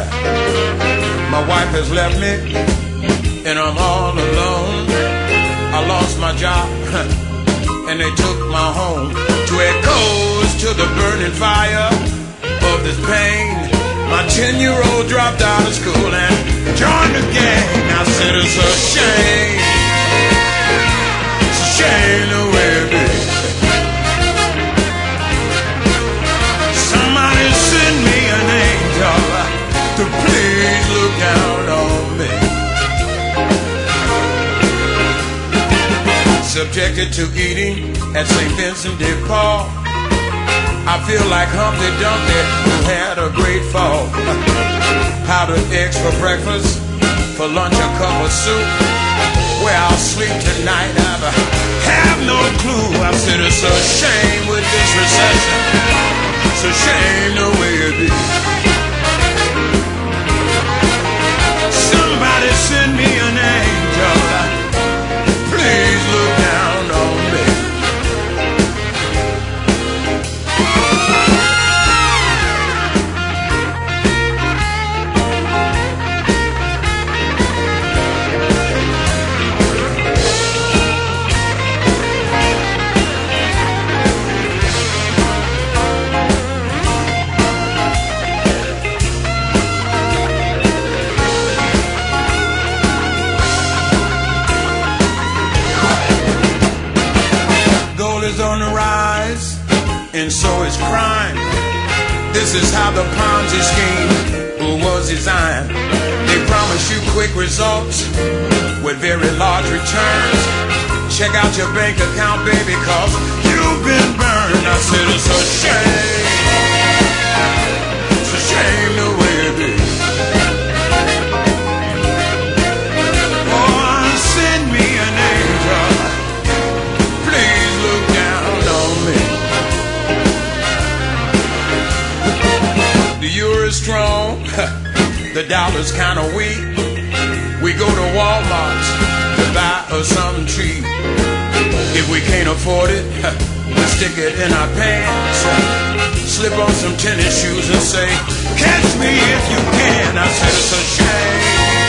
My wife has left me, and I'm all alone. I lost my job, and they took my home. To echoes to the burning fire of this pain. My 10-year-old dropped out of school and joined the gang. I said it's a shame. It's a shame the way it is. Somebody send me an angel to please look down on me. Subjected to eating at St. Vincent de Paul. I feel like Humpty Dumpty who had a great fall. Powdered eggs for breakfast, for lunch a cup of soup. Where I'll sleep tonight, I have no clue. I said it's a shame with this recession. It's a shame the way it is. Somebody send me an angel. Please look down on me. Is on the rise, and so is crime. This is how the Ponzi scheme was designed. They promise you quick results with very large returns. Check out your bank account, baby, cause you've been burned. I said it's a shame. It's a shame the way it is. Oh, send me an angel. Please look down on me. The euro is strong, the dollar's kinda weak. We go to Walmart to buy us something cheap. If we can't afford it, we stick it in our pants. Slip on some tennis shoes and say, catch me if you can. I said it's a shame.